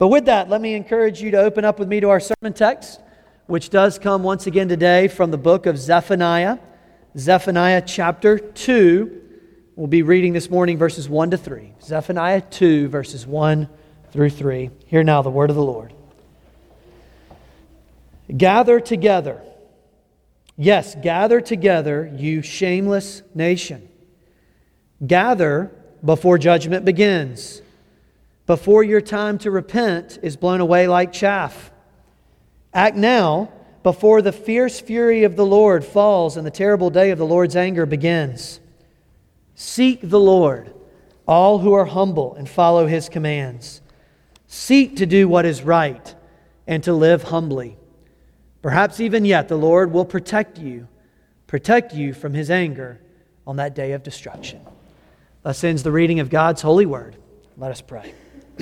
But with that, let me encourage you to open up with me to our sermon text, which does come once again today from the book of Zephaniah. Zephaniah chapter 2. We'll be reading this morning verses 1 to 3. Zephaniah 2, verses 1 through 3. Hear now the word of the Lord. Gather together. Yes, gather together, you shameless nation. Gather before judgment begins, before your time to repent is blown away like chaff. Act now before the fierce fury of the Lord falls and the terrible day of the Lord's anger begins. Seek the Lord, all who are humble, and follow His commands. Seek to do what is right and to live humbly. Perhaps even yet the Lord will protect you from His anger on that day of destruction. Thus ends the reading of God's holy word. Let us pray.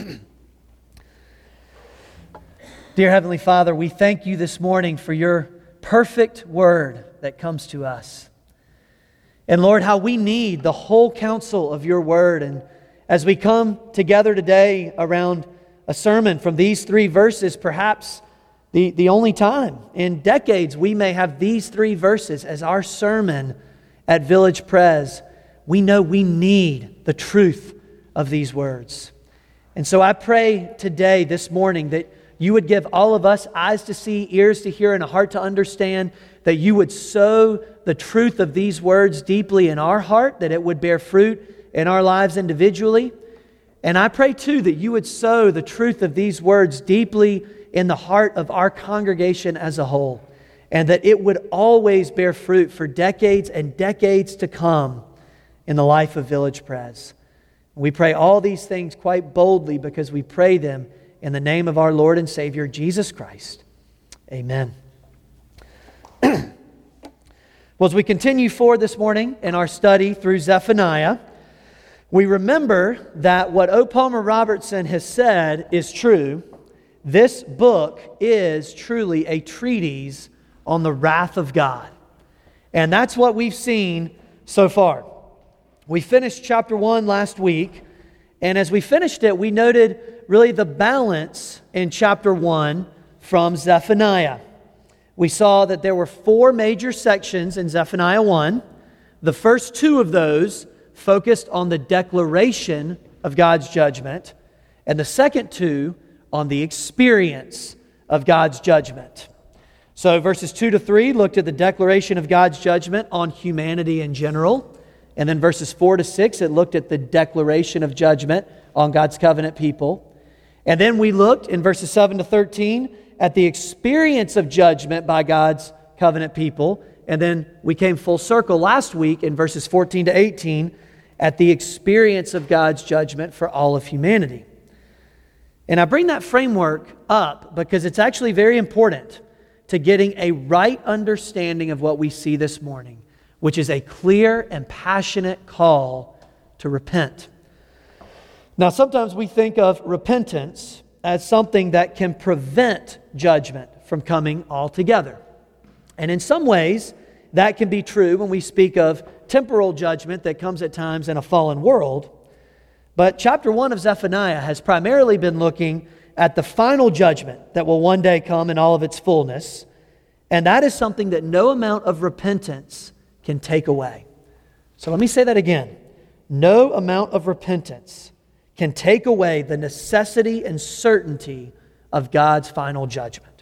Dear Heavenly Father, we thank You this morning for Your perfect word that comes to us. And Lord, how we need the whole counsel of Your word. And as we come together today around a sermon from these 3 verses, perhaps the only time in decades we may have these 3 verses as our sermon at Village Pres, we know we need the truth of these words. And so I pray today, this morning, that You would give all of us eyes to see, ears to hear, and a heart to understand, that You would sow the truth of these words deeply in our heart, that it would bear fruit in our lives individually. And I pray too that You would sow the truth of these words deeply in the heart of our congregation as a whole, and that it would always bear fruit for decades and decades to come in the life of Village Pres. We pray all these things quite boldly because we pray them in the name of our Lord and Savior, Jesus Christ. Amen. Well, as we continue forward this morning in our study through Zephaniah, we remember that what O. Palmer Robertson has said is true. This book is truly a treatise on the wrath of God. And that's what we've seen so far. We finished chapter 1 last week, and as we finished it, we noted really the balance in chapter 1 from Zephaniah. We saw that there were 4 major sections in Zephaniah 1. The first 2 of those focused on the declaration of God's judgment, and the second 2 on the experience of God's judgment. So verses 2 to 3 looked at the declaration of God's judgment on humanity in general. And then verses 4 to 6, it looked at the declaration of judgment on God's covenant people. And then we looked in verses 7 to 13 at the experience of judgment by God's covenant people. And then we came full circle last week in verses 14 to 18 at the experience of God's judgment for all of humanity. And I bring that framework up because it's actually very important to getting a right understanding of what we see this morning, which is a clear and passionate call to repent. Now, sometimes we think of repentance as something that can prevent judgment from coming altogether. And in some ways, that can be true when we speak of temporal judgment that comes at times in a fallen world. But chapter 1 of Zephaniah has primarily been looking at the final judgment that will one day come in all of its fullness. And that is something that no amount of repentance can take away. So let me say that again. No amount of repentance can take away the necessity and certainty of God's final judgment.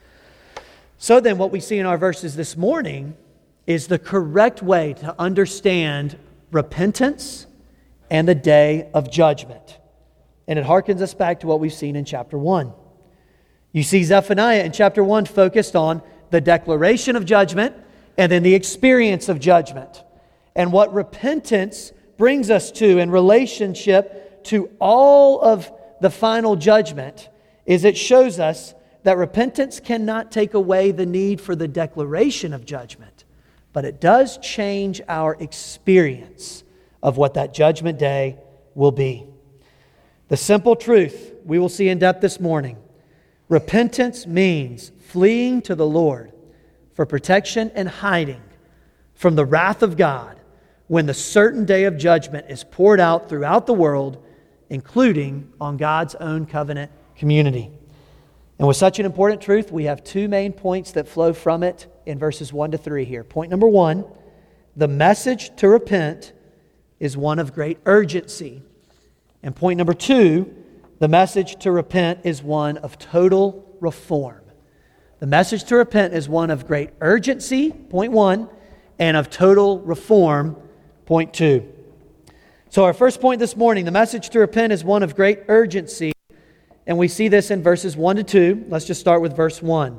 So then what we see in our verses this morning is the correct way to understand repentance and the day of judgment. And it harkens us back to what we've seen in chapter 1. You see Zephaniah in chapter 1 focused on the declaration of judgment and then the experience of judgment. And what repentance brings us to in relationship to all of the final judgment is it shows us that repentance cannot take away the need for the declaration of judgment, but it does change our experience of what that judgment day will be. The simple truth we will see in depth this morning: repentance means fleeing to the Lord for protection and hiding from the wrath of God when the certain day of judgment is poured out throughout the world, including on God's own covenant community. And with such an important truth, we have two main points that flow from it in verses 1 to 3 here. Point number 1, the message to repent is one of great urgency. And point number 2, the message to repent is one of total reform. The message to repent is one of great urgency, point 1, and of total reform, point 2. So our first point this morning, the message to repent is one of great urgency. And we see this in verses 1 to 2. Let's just start with verse 1.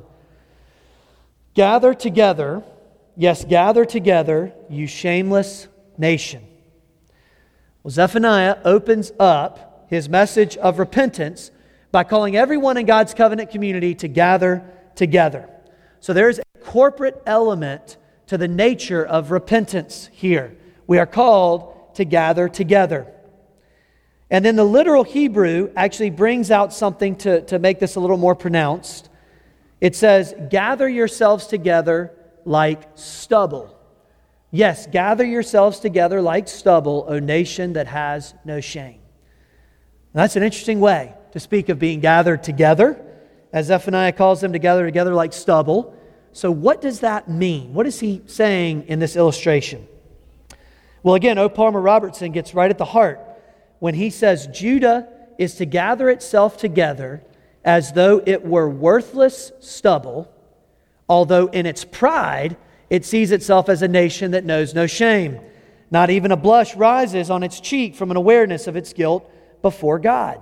Gather together, yes, gather together, you shameless nation. Well, Zephaniah opens up his message of repentance by calling everyone in God's covenant community to gather together. So there is a corporate element to the nature of repentance here. We are called to gather together. And then the literal Hebrew actually brings out something to make this a little more pronounced. It says, gather yourselves together like stubble. Yes, gather yourselves together like stubble, O nation that has no shame. Now, that's an interesting way to speak of being gathered together, as Zephaniah calls them together like stubble. So what does that mean? What is he saying in this illustration? Well, again, O. Palmer Robertson gets right at the heart when he says Judah is to gather itself together as though it were worthless stubble, although in its pride it sees itself as a nation that knows no shame. Not even a blush rises on its cheek from an awareness of its guilt before God.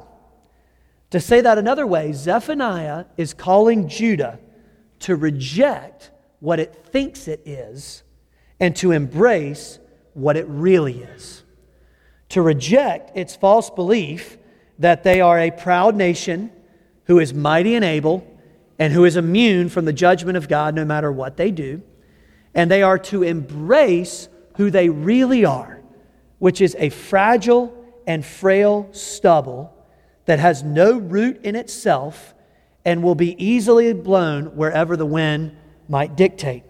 To say that another way, Zephaniah is calling Judah to reject what it thinks it is and to embrace what it really is. To reject its false belief that they are a proud nation who is mighty and able and who is immune from the judgment of God no matter what they do. And they are to embrace who they really are, which is a fragile and frail stubble that has no root in itself and will be easily blown wherever the wind might dictate.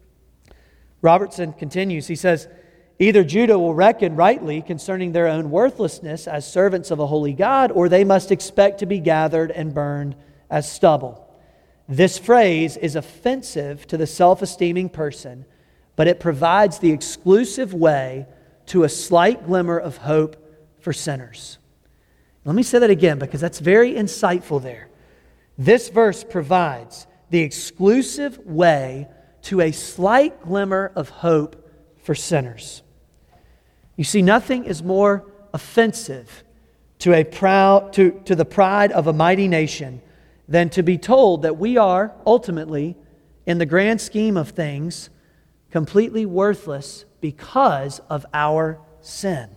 Robertson continues, he says, either Judah will reckon rightly concerning their own worthlessness as servants of a holy God, or they must expect to be gathered and burned as stubble. This phrase is offensive to the self-esteeming person, but it provides the exclusive way to a slight glimmer of hope for sinners. Let me say that again because that's very insightful there. This verse provides the exclusive way to a slight glimmer of hope for sinners. You see, nothing is more offensive to the pride of a mighty nation than to be told that we are ultimately, in the grand scheme of things, completely worthless because of our sin.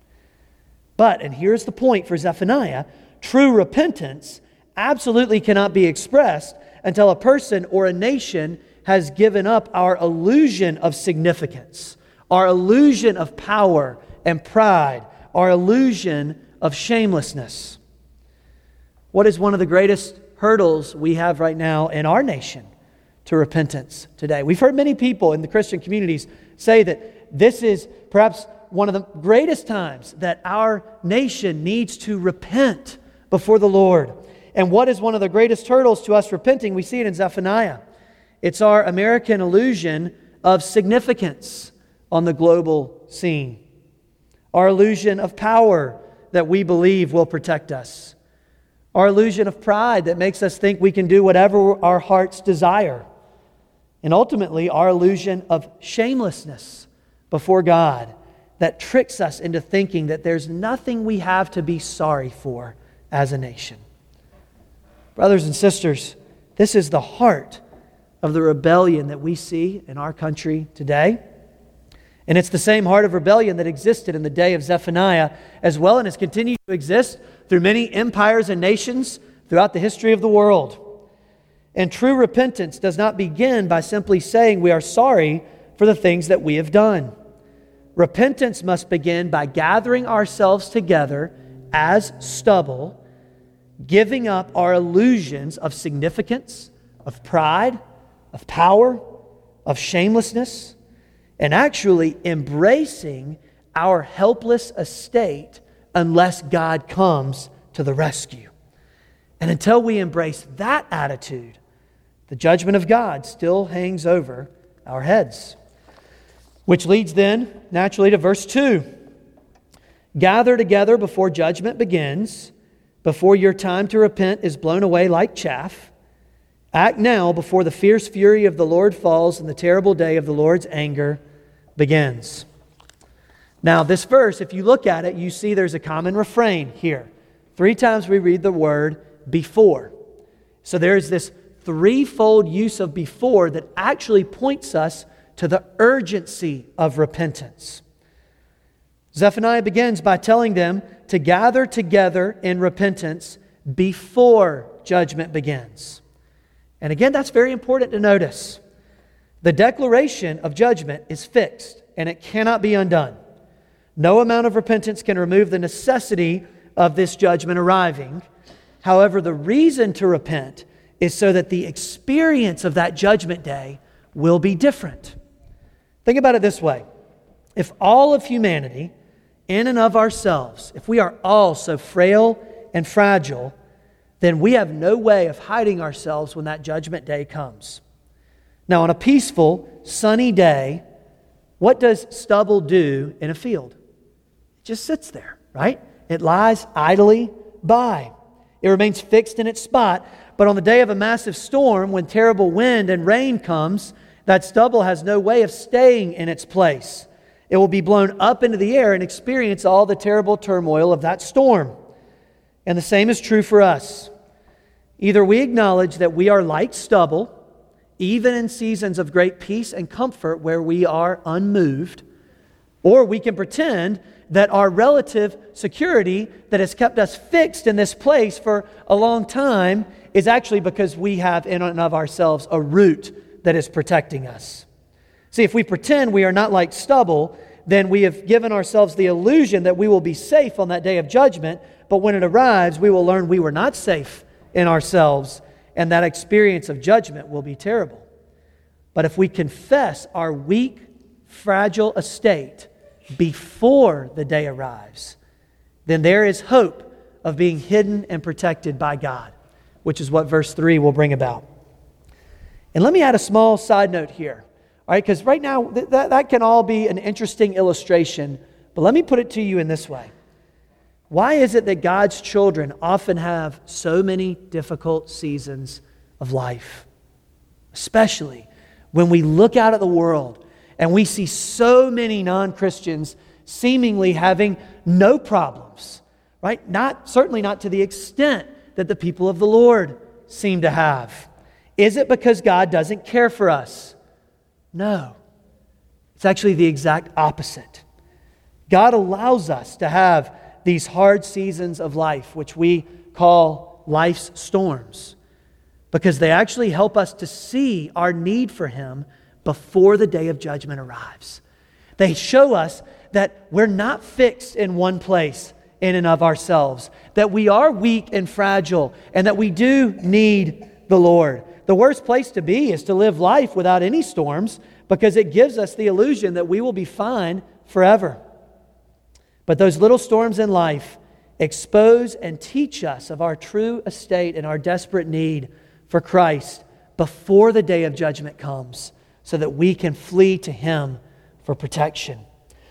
But, and here's the point for Zephaniah, true repentance absolutely cannot be expressed until a person or a nation has given up our illusion of significance, our illusion of power and pride, our illusion of shamelessness. What is one of the greatest hurdles we have right now in our nation to repentance today? We've heard many people in the Christian communities say that this is perhaps one of the greatest times that our nation needs to repent before the Lord. And what is one of the greatest hurdles to us repenting? We see it in Zephaniah. It's our American illusion of significance on the global scene. Our illusion of power that we believe will protect us. Our illusion of pride that makes us think we can do whatever our hearts desire. And ultimately, our illusion of shamelessness before God that tricks us into thinking that there's nothing we have to be sorry for as a nation. Brothers and sisters, this is the heart of the rebellion that we see in our country today. And it's the same heart of rebellion that existed in the day of Zephaniah as well and has continued to exist through many empires and nations throughout the history of the world. And true repentance does not begin by simply saying we are sorry for the things that we have done. Repentance must begin by gathering ourselves together as stubble, giving up our illusions of significance, of pride, of power, of shamelessness, and actually embracing our helpless estate unless God comes to the rescue. And until we embrace that attitude, the judgment of God still hangs over our heads. Which leads then, naturally, to verse 2. Gather together before judgment begins, before your time to repent is blown away like chaff. Act now before the fierce fury of the Lord falls and the terrible day of the Lord's anger begins. Now, this verse, if you look at it, you see there's a common refrain here. 3 times we read the word before. So there's this threefold use of before that actually points us to the urgency of repentance. Zephaniah begins by telling them to gather together in repentance before judgment begins. And again, that's very important to notice. The declaration of judgment is fixed and it cannot be undone. No amount of repentance can remove the necessity of this judgment arriving. However, the reason to repent is so that the experience of that judgment day will be different. Think about it this way. If all of humanity, in and of ourselves, if we are all so frail and fragile, then we have no way of hiding ourselves when that judgment day comes. Now, on a peaceful, sunny day, what does stubble do in a field? It just sits there, right? It lies idly by. It remains fixed in its spot. But on the day of a massive storm, when terrible wind and rain comes, that stubble has no way of staying in its place. It will be blown up into the air and experience all the terrible turmoil of that storm. And the same is true for us. Either we acknowledge that we are like stubble, even in seasons of great peace and comfort where we are unmoved, or we can pretend that our relative security that has kept us fixed in this place for a long time is actually because we have in and of ourselves a root that is protecting us. See, if we pretend we are not like stubble, then we have given ourselves the illusion that we will be safe on that day of judgment, but when it arrives, we will learn we were not safe in ourselves, and that experience of judgment will be terrible. But if we confess our weak, fragile estate before the day arrives, then there is hope of being hidden and protected by God, which is what verse 3 will bring about. And let me add a small side note here, all right? Because right now, that can all be an interesting illustration, but let me put it to you in this way. Why is it that God's children often have so many difficult seasons of life? Especially when we look out at the world and we see so many non-Christians seemingly having no problems, right? Certainly not to the extent that the people of the Lord seem to have. Is it because God doesn't care for us? No. It's actually the exact opposite. God allows us to have these hard seasons of life, which we call life's storms, because they actually help us to see our need for Him before the day of judgment arrives. They show us that we're not fixed in one place in and of ourselves, that we are weak and fragile, and that we do need the Lord. The worst place to be is to live life without any storms, because it gives us the illusion that we will be fine forever. But those little storms in life expose and teach us of our true estate and our desperate need for Christ before the day of judgment comes, so that we can flee to Him for protection.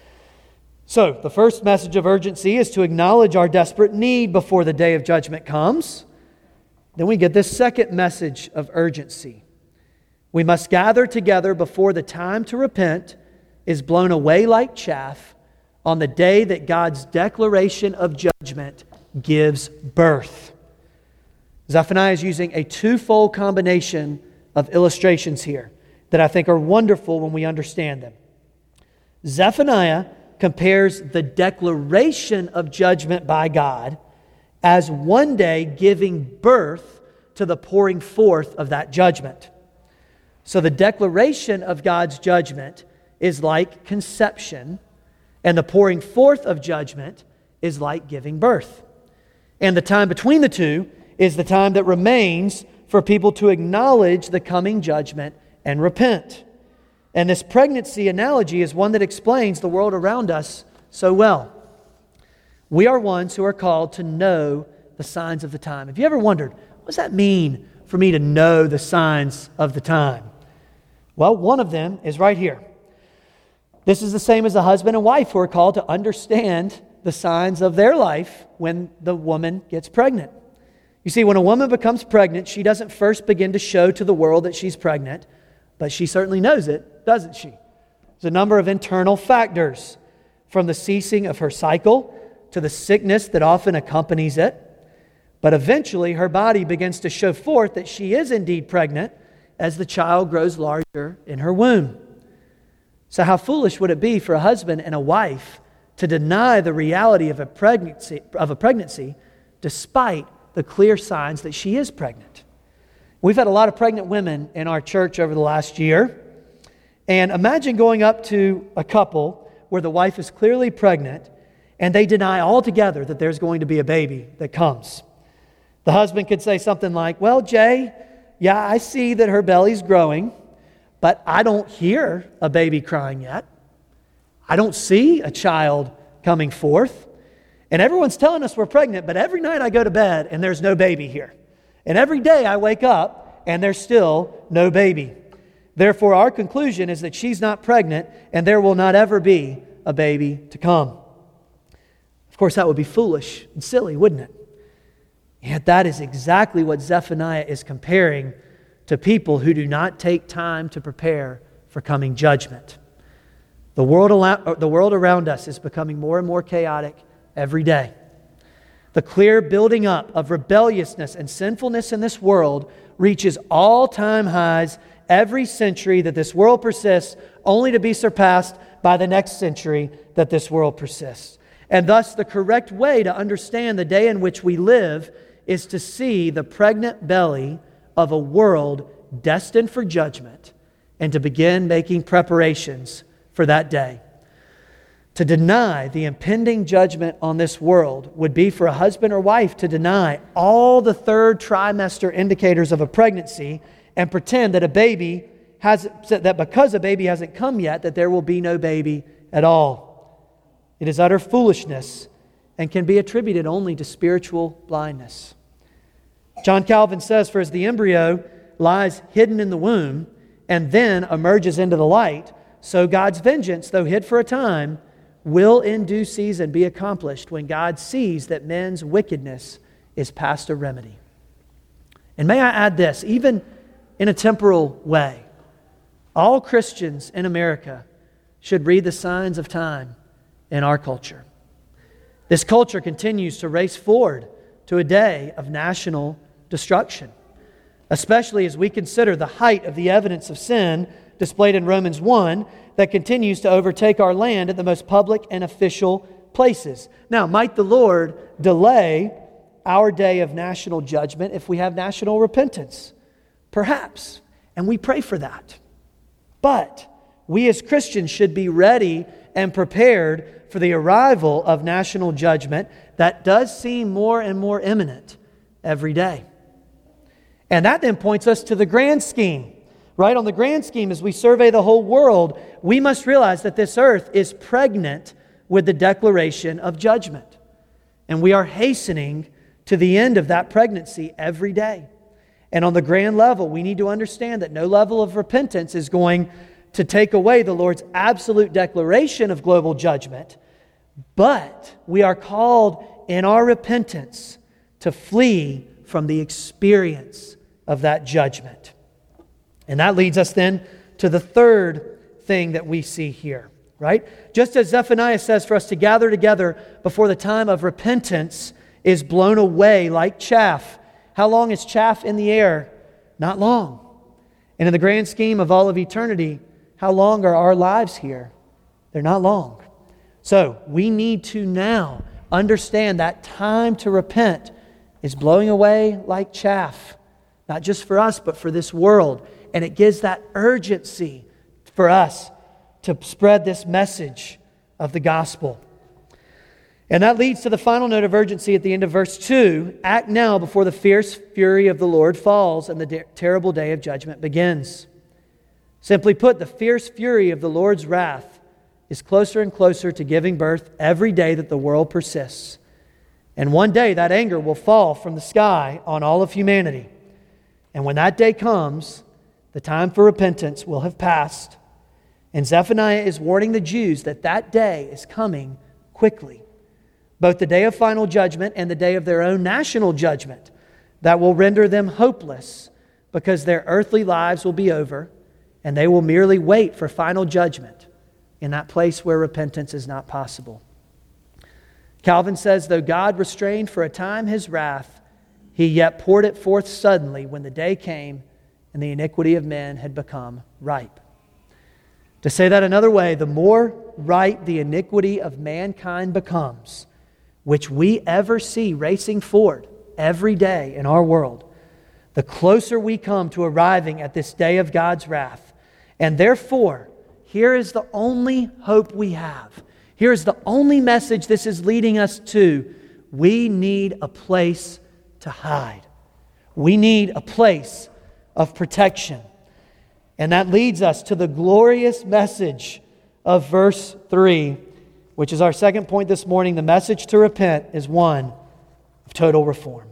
So, the first message of urgency is to acknowledge our desperate need before the day of judgment comes. Then we get this second message of urgency. We must gather together before the time to repent is blown away like chaff on the day that God's declaration of judgment gives birth. Zephaniah is using a twofold combination of illustrations here that I think are wonderful when we understand them. Zephaniah compares the declaration of judgment by God as one day giving birth to the pouring forth of that judgment. So the declaration of God's judgment is like conception, and the pouring forth of judgment is like giving birth. And the time between the two is the time that remains for people to acknowledge the coming judgment and repent. And this pregnancy analogy is one that explains the world around us so well. We are ones who are called to know the signs of the time. Have you ever wondered, what does that mean for me to know the signs of the time? Well, one of them is right here. This is the same as a husband and wife who are called to understand the signs of their life when the woman gets pregnant. You see, when a woman becomes pregnant, she doesn't first begin to show to the world that she's pregnant, but she certainly knows it, doesn't she? There's a number of internal factors, from the ceasing of her cycle to the sickness that often accompanies it. But eventually, her body begins to show forth that she is indeed pregnant as the child grows larger in her womb. So how foolish would it be for a husband and a wife to deny the reality of a pregnancy despite the clear signs that she is pregnant? We've had a lot of pregnant women in our church over the last year. And imagine going up to a couple where the wife is clearly pregnant and they deny altogether that there's going to be a baby that comes. The husband could say something like, well, Jay, yeah, I see that her belly's growing, but I don't hear a baby crying yet. I don't see a child coming forth. And everyone's telling us we're pregnant, but every night I go to bed and there's no baby here. And every day I wake up and there's still no baby. Therefore, our conclusion is that she's not pregnant and there will not ever be a baby to come. Of course, that would be foolish and silly, wouldn't it? Yet that is exactly what Zephaniah is comparing to people who do not take time to prepare for coming judgment. The world around us is becoming more and more chaotic every day. The clear building up of rebelliousness and sinfulness in this world reaches all-time highs every century that this world persists, only to be surpassed by the next century that this world persists. And thus, the correct way to understand the day in which we live is to see the pregnant belly of a world destined for judgment and to begin making preparations for that day. To deny the impending judgment on this world would be for a husband or wife to deny all the third trimester indicators of a pregnancy and pretend that because a baby hasn't come yet, that there will be no baby at all. It is utter foolishness and can be attributed only to spiritual blindness. John Calvin says, for as the embryo lies hidden in the womb and then emerges into the light, so God's vengeance, though hid for a time, will in due season be accomplished when God sees that men's wickedness is past a remedy. And may I add this, even in a temporal way, all Christians in America should read the signs of time in our culture. This culture continues to race forward to a day of national destruction, especially as we consider the height of the evidence of sin displayed in Romans 1 that continues to overtake our land at the most public and official places. Now, might the Lord delay our day of national judgment if we have national repentance? Perhaps, and we pray for that. But we as Christians should be ready and prepared for the arrival of national judgment that does seem more and more imminent every day. And that then points us to the grand scheme. Right? On the grand scheme, as we survey the whole world, we must realize that this earth is pregnant with the declaration of judgment. And we are hastening to the end of that pregnancy every day. And on the grand level, we need to understand that no level of repentance is going to take away the Lord's absolute declaration of global judgment. But we are called in our repentance to flee from the experience of that judgment. And that leads us then to the third thing that we see here, right? Just as Zephaniah says for us to gather together before the time of repentance is blown away like chaff. How long is chaff in the air? Not long. And in the grand scheme of all of eternity, how long are our lives here? They're not long. So we need to now understand that time to repent is blowing away like chaff, not just for us, but for this world. And it gives that urgency for us to spread this message of the gospel. And that leads to the final note of urgency at the end of verse 2. Act now before the fierce fury of the Lord falls and the terrible day of judgment begins. Simply put, the fierce fury of the Lord's wrath is closer and closer to giving birth every day that the world persists. And one day that anger will fall from the sky on all of humanity. And when that day comes, the time for repentance will have passed. And Zephaniah is warning the Jews that that day is coming quickly. Both the day of final judgment and the day of their own national judgment that will render them hopeless because their earthly lives will be over and they will merely wait for final judgment in that place where repentance is not possible. Calvin says, though God restrained for a time his wrath, he yet poured it forth suddenly when the day came and the iniquity of men had become ripe. To say that another way, the more ripe the iniquity of mankind becomes, which we ever see racing forward every day in our world, the closer we come to arriving at this day of God's wrath. And therefore, here is the only hope we have. Here is the only message this is leading us to. We need a place to hide. We need a place of protection. And that leads us to the glorious message of verse 3, which is our second point this morning. The message to repent is one of total reform.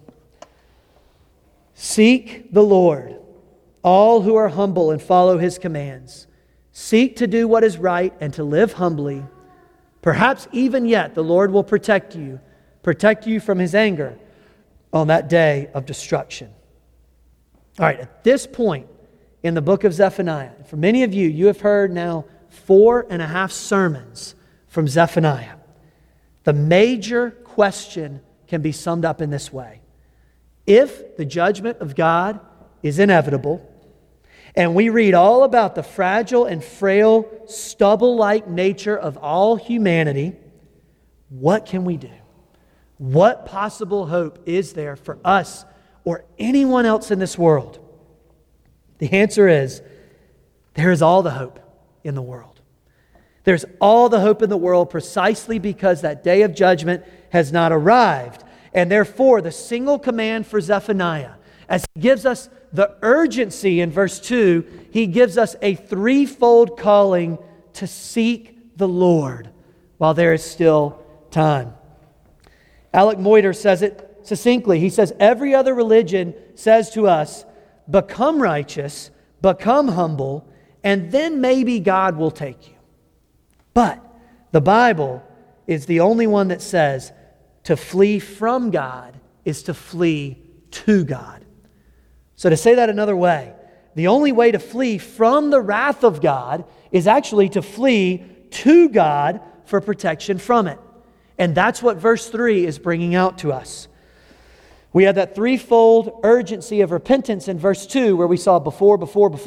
Seek the Lord, all who are humble and follow His commands. Seek to do what is right and to live humbly. Perhaps even yet the Lord will protect you from His anger on that day of destruction. All right, at this point in the book of Zephaniah, for many of you, you have heard now 4.5 sermons from Zephaniah. The major question can be summed up in this way. If the judgment of God is inevitable, and we read all about the fragile and frail, stubble-like nature of all humanity, what can we do? What possible hope is there for us or anyone else in this world? The answer is, there is all the hope in the world. There's all the hope in the world precisely because that day of judgment has not arrived. And therefore, the single command for Zephaniah, as he gives us the urgency in verse 2, he gives us a threefold calling to seek the Lord while there is still time. Alec Moiter says it succinctly. He says, every other religion says to us, become righteous, become humble, and then maybe God will take you. But the Bible is the only one that says to flee from God is to flee to God. So to say that another way, the only way to flee from the wrath of God is actually to flee to God for protection from it. And that's what verse 3 is bringing out to us. We had that threefold urgency of repentance in verse 2 where we saw before.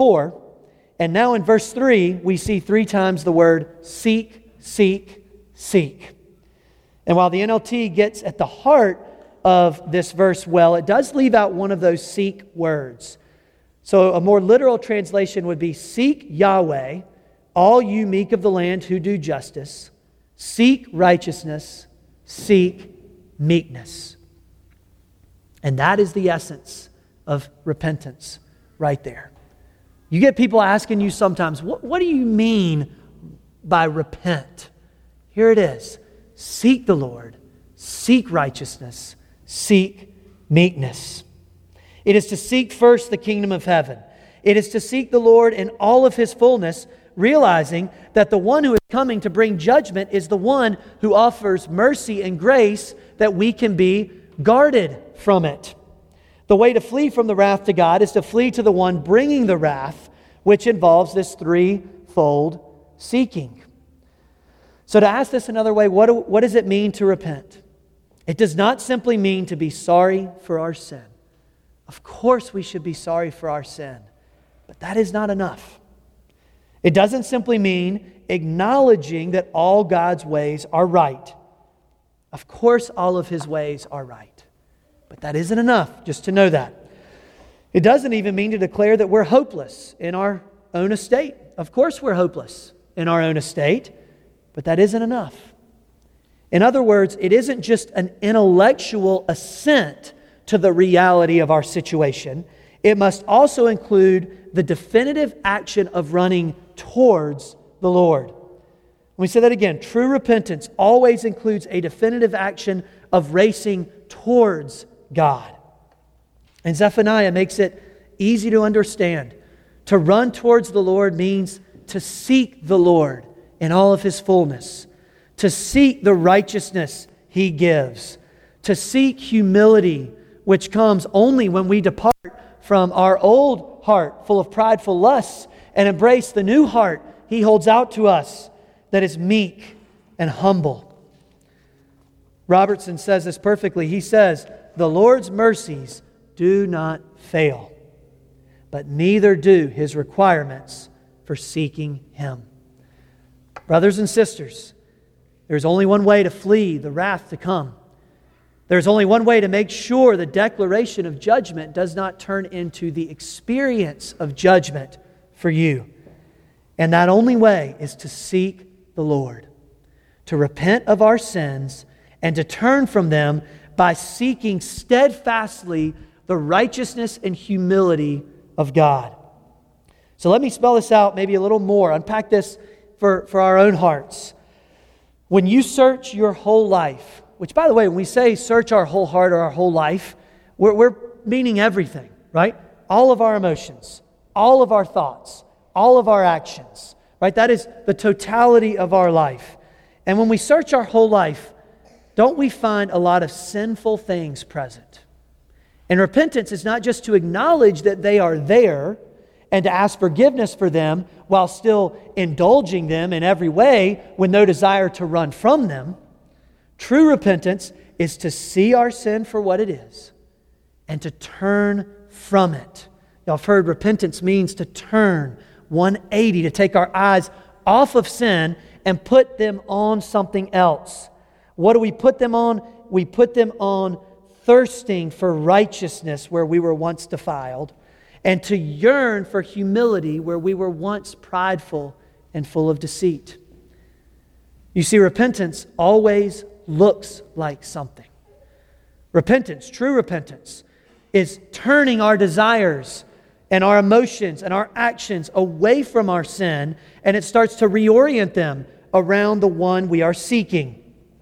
And now in verse 3, we see 3 times the word seek, seek, seek. And while the NLT gets at the heart of this verse well, it does leave out one of those seek words. So a more literal translation would be, seek Yahweh, all you meek of the land who do justice. Seek righteousness, seek meekness. And that is the essence of repentance right there. You get people asking you sometimes, what do you mean by repent? Here it is. Seek the Lord, seek righteousness, seek meekness. It is to seek first the kingdom of heaven. It is to seek the Lord in all of His fullness, realizing that the one who is coming to bring judgment is the one who offers mercy and grace that we can be guarded from it. The way to flee from the wrath to God is to flee to the one bringing the wrath, which involves this threefold seeking. So to ask this another way, what does it mean to repent? It does not simply mean to be sorry for our sin. Of course we should be sorry for our sin, but that is not enough. It doesn't simply mean acknowledging that all God's ways are right. Of course all of His ways are right, but that isn't enough just to know that. It doesn't even mean to declare that we're hopeless in our own estate. Of course we're hopeless in our own estate, but that isn't enough. In other words, it isn't just an intellectual assent to the reality of our situation. It must also include the definitive action of running towards the Lord. Let me say that again. True repentance always includes a definitive action of racing towards God. And Zephaniah makes it easy to understand. To run towards the Lord means to seek the Lord in all of His fullness, to seek the righteousness He gives, to seek humility, which comes only when we depart from our old heart full of prideful lusts and embrace the new heart He holds out to us that is meek and humble. Robertson says this perfectly. He says, "The Lord's mercies do not fail, but neither do His requirements for seeking Him." Brothers and sisters, there's only one way to flee the wrath to come. There's only one way to make sure the declaration of judgment does not turn into the experience of judgment for you. And that only way is to seek the Lord, to repent of our sins and to turn from them by seeking steadfastly the righteousness and humility of God. So let me spell this out maybe a little more, unpack this for our own hearts. When you search your whole life, which, by the way, when we say search our whole heart or our whole life, we're meaning everything, right? All of our emotions, all of our thoughts, all of our actions, right? That is the totality of our life. And when we search our whole life, don't we find a lot of sinful things present? And repentance is not just to acknowledge that they are there and to ask forgiveness for them while still indulging them in every way with no desire to run from them. True repentance is to see our sin for what it is and to turn from it. Y'all have heard repentance means to turn 180, to take our eyes off of sin and put them on something else. What do we put them on? We put them on thirsting for righteousness where we were once defiled, and to yearn for humility where we were once prideful and full of deceit. You see, repentance always looks like something. Repentance, true repentance, is turning our desires and our emotions and our actions away from our sin, and it starts to reorient them around the one we are seeking.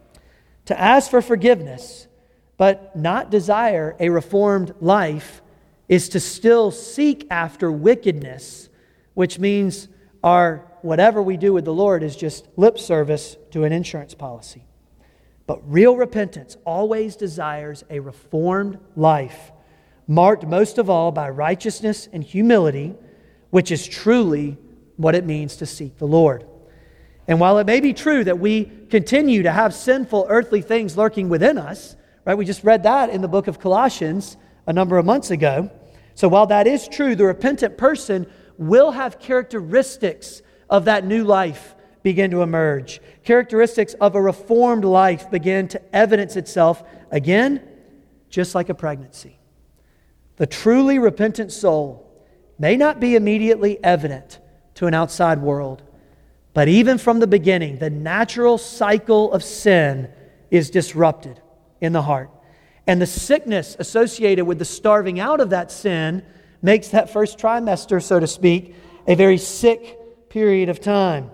To ask for forgiveness, but not desire a reformed life, is to still seek after wickedness, which means our whatever we do with the Lord is just lip service to an insurance policy. But real repentance always desires a reformed life, marked most of all by righteousness and humility, which is truly what it means to seek the Lord. And while it may be true that we continue to have sinful earthly things lurking within us, right? We just read that in the book of Colossians a number of months ago. So while that is true, the repentant person will have characteristics of that new life begin to emerge. Characteristics of a reformed life begin to evidence itself again, just like a pregnancy. The truly repentant soul may not be immediately evident to an outside world, but even from the beginning, the natural cycle of sin is disrupted in the heart. And the sickness associated with the starving out of that sin makes that first trimester, so to speak, a very sick period of time.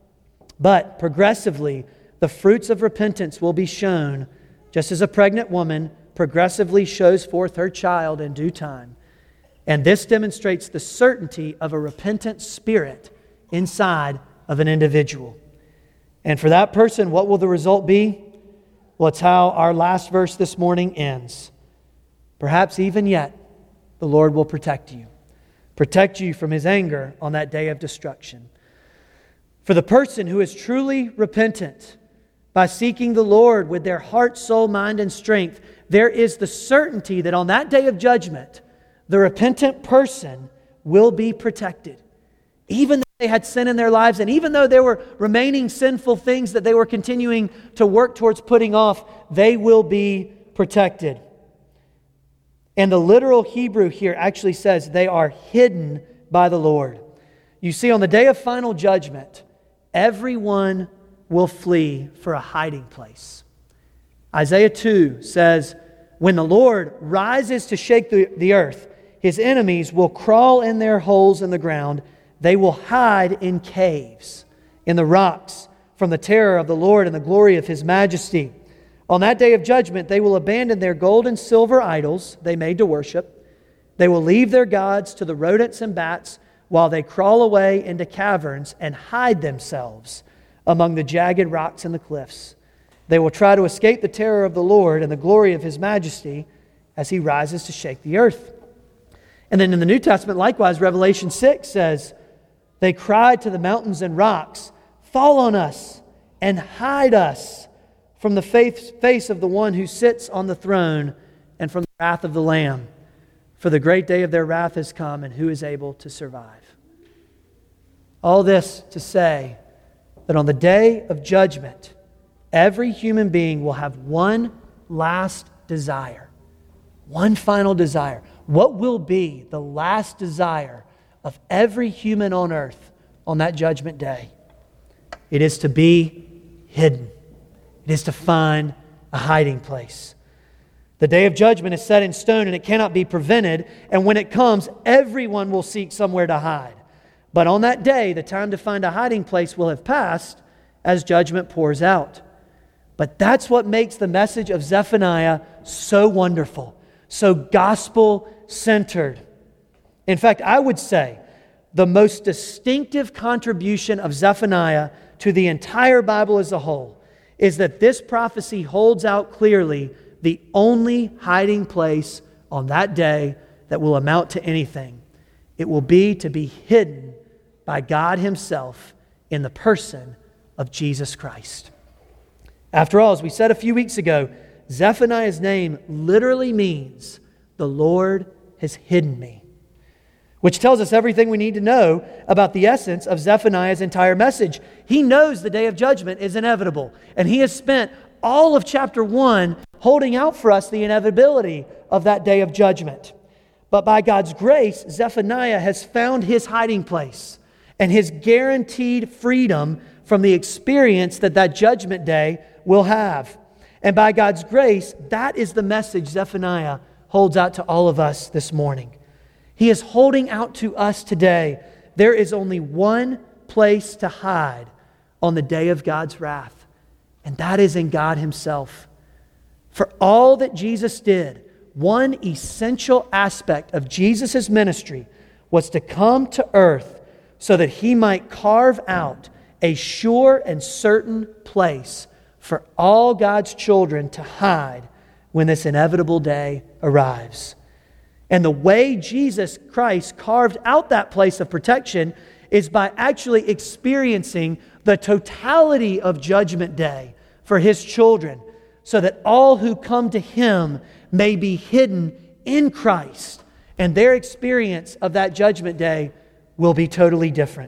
But progressively, the fruits of repentance will be shown, just as a pregnant woman progressively shows forth her child in due time. And this demonstrates the certainty of a repentant spirit inside of an individual. And for that person, what will the result be? Well, it's how our last verse this morning ends. Perhaps even yet, the Lord will protect you from His anger on that day of destruction. For the person who is truly repentant, by seeking the Lord with their heart, soul, mind, and strength, there is the certainty that on that day of judgment, the repentant person will be protected. Even though they had sin in their lives, and even though there were remaining sinful things that they were continuing to work towards putting off, they will be protected. And the literal Hebrew here actually says they are hidden by the Lord. You see, on the day of final judgment, everyone will flee for a hiding place. Isaiah 2 says, when the Lord rises to shake the earth, His enemies will crawl in their holes in the ground. They will hide in caves, in the rocks, from the terror of the Lord and the glory of His majesty. On that day of judgment, they will abandon their gold and silver idols they made to worship. They will leave their gods to the rodents and bats while they crawl away into caverns and hide themselves among the jagged rocks and the cliffs. They will try to escape the terror of the Lord and the glory of His majesty as He rises to shake the earth. And then in the New Testament, likewise, Revelation 6 says, they cried to the mountains and rocks, "Fall on us and hide us from the face of the one who sits on the throne and from the wrath of the Lamb. For the great day of their wrath has come, and who is able to survive?" All this to say that on the day of judgment, every human being will have one last desire, one final desire. What will be the last desire of every human on earth on that judgment day? It is to be hidden. It is to find a hiding place. The day of judgment is set in stone and it cannot be prevented. And when it comes, everyone will seek somewhere to hide. But on that day, the time to find a hiding place will have passed as judgment pours out. But that's what makes the message of Zephaniah so wonderful, so gospel-centered. In fact, I would say the most distinctive contribution of Zephaniah to the entire Bible as a whole is that this prophecy holds out clearly the only hiding place on that day that will amount to anything. It will be to be hidden by God Himself in the person of Jesus Christ. After all, as we said a few weeks ago, Zephaniah's name literally means the Lord has hidden me, which tells us everything we need to know about the essence of Zephaniah's entire message. He knows the day of judgment is inevitable, and he has spent all of chapter 1 holding out for us the inevitability of that day of judgment. But by God's grace, Zephaniah has found his hiding place and his guaranteed freedom from the experience that judgment day will have. And by God's grace, that is the message Zephaniah holds out to all of us this morning. He is holding out to us today. There is only one place to hide on the day of God's wrath, and that is in God Himself. For all that Jesus did, one essential aspect of Jesus' ministry was to come to earth so that He might carve out a sure and certain place for all God's children to hide when this inevitable day arrives. And the way Jesus Christ carved out that place of protection is by actually experiencing the totality of Judgment Day for His children, so that all who come to Him may be hidden in Christ, and their experience of that Judgment Day will be totally different.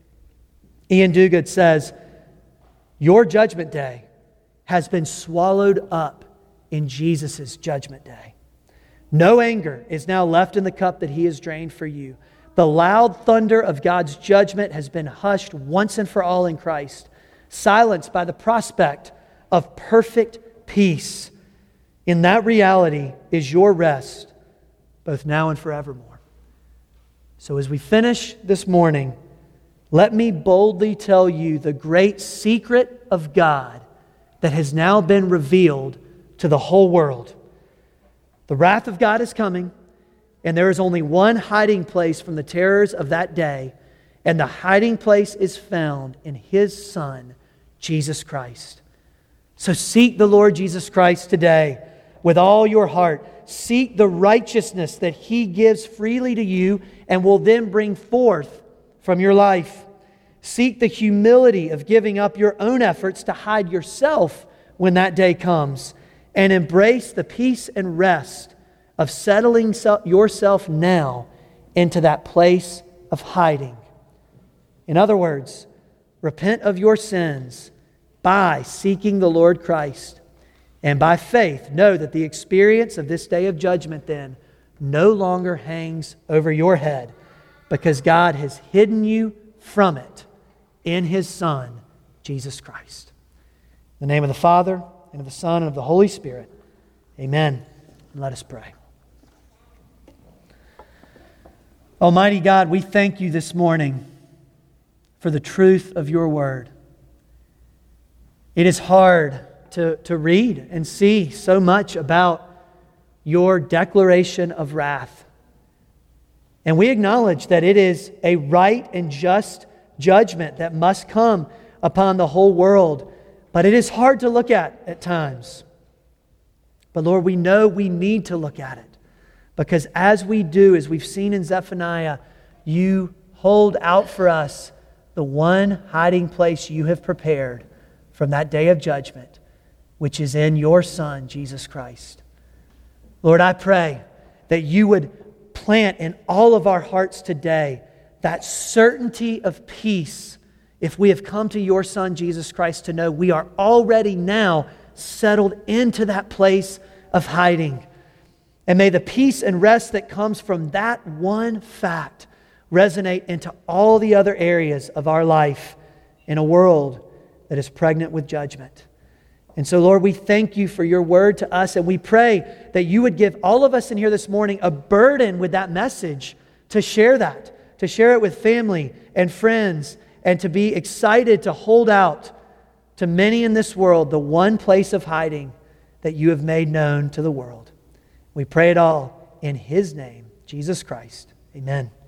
Ian Duguid says, "Your Judgment Day has been swallowed up in Jesus' Judgment Day. No anger is now left in the cup that He has drained for you. The loud thunder of God's judgment has been hushed once and for all in Christ, silenced by the prospect of perfect peace. In that reality is your rest, both now and forevermore." So as we finish this morning, let me boldly tell you the great secret of God that has now been revealed to the whole world. The wrath of God is coming, and there is only one hiding place from the terrors of that day, and the hiding place is found in His Son, Jesus Christ. So seek the Lord Jesus Christ today with all your heart. Seek the righteousness that He gives freely to you and will then bring forth from your life. Seek the humility of giving up your own efforts to hide yourself when that day comes, and embrace the peace and rest of settling yourself now into that place of hiding. In other words, repent of your sins by seeking the Lord Christ, and by faith know that the experience of this day of judgment then no longer hangs over your head, because God has hidden you from it in His Son, Jesus Christ. In the name of the Father, and of the Son, and of the Holy Spirit. Amen. And let us pray. Almighty God, we thank You this morning for the truth of Your word. It is hard to read and see so much about your declaration of wrath. And we acknowledge that it is a right and just judgment that must come upon the whole world. But it is hard to look at times. But Lord, we know we need to look at it. Because as we do, as we've seen in Zephaniah, you hold out for us the one hiding place you have prepared from that day of judgment, which is in your Son, Jesus Christ. Lord, I pray that you would plant in all of our hearts today that certainty of peace if we have come to your Son, Jesus Christ, to know we are already now settled into that place of hiding. And may the peace and rest that comes from that one fact resonate into all the other areas of our life in a world that is pregnant with judgment. And so, Lord, we thank you for your word to us, and we pray that you would give all of us in here this morning a burden with that message to share that, to share it with family and friends, and to be excited to hold out to many in this world the one place of hiding that you have made known to the world. We pray it all in His name, Jesus Christ. Amen.